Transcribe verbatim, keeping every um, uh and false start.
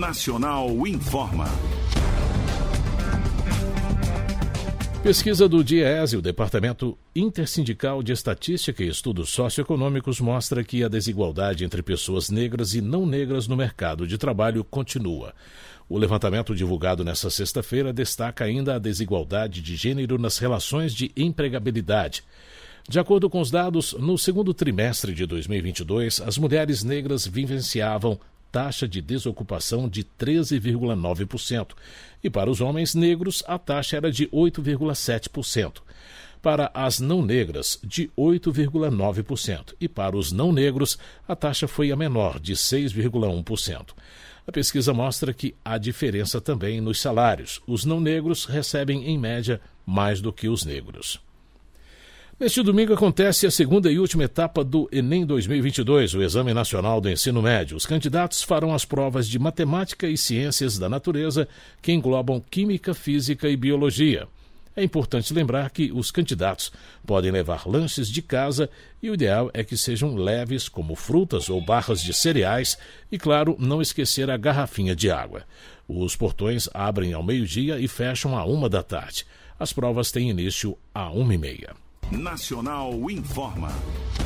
Nacional informa. Pesquisa do DIEESE, o Departamento Intersindical de Estatística e Estudos Socioeconômicos, mostra que a desigualdade entre pessoas negras e não negras no mercado de trabalho continua. O levantamento divulgado nesta sexta-feira destaca ainda a desigualdade de gênero nas relações de empregabilidade. De acordo com os dados, no segundo trimestre de dois mil e vinte e dois, as mulheres negras vivenciavam taxa de desocupação de treze vírgula nove por cento e para os homens negros a taxa era de oito vírgula sete por cento. Para as não negras, de oito vírgula nove por cento e para os não negros a taxa foi a menor, de seis vírgula um por cento. A pesquisa mostra que há diferença também nos salários. Os não negros recebem, em média, mais do que os negros. Neste domingo acontece a segunda e última etapa do Enem dois mil e vinte e dois, o Exame Nacional do Ensino Médio. Os candidatos farão as provas de Matemática e Ciências da Natureza, que englobam Química, Física e Biologia. É importante lembrar que os candidatos podem levar lanches de casa e o ideal é que sejam leves, como frutas ou barras de cereais, e, claro, não esquecer a garrafinha de água. Os portões abrem ao meio-dia e fecham à uma da tarde. As provas têm início à uma e meia. Nacional informa.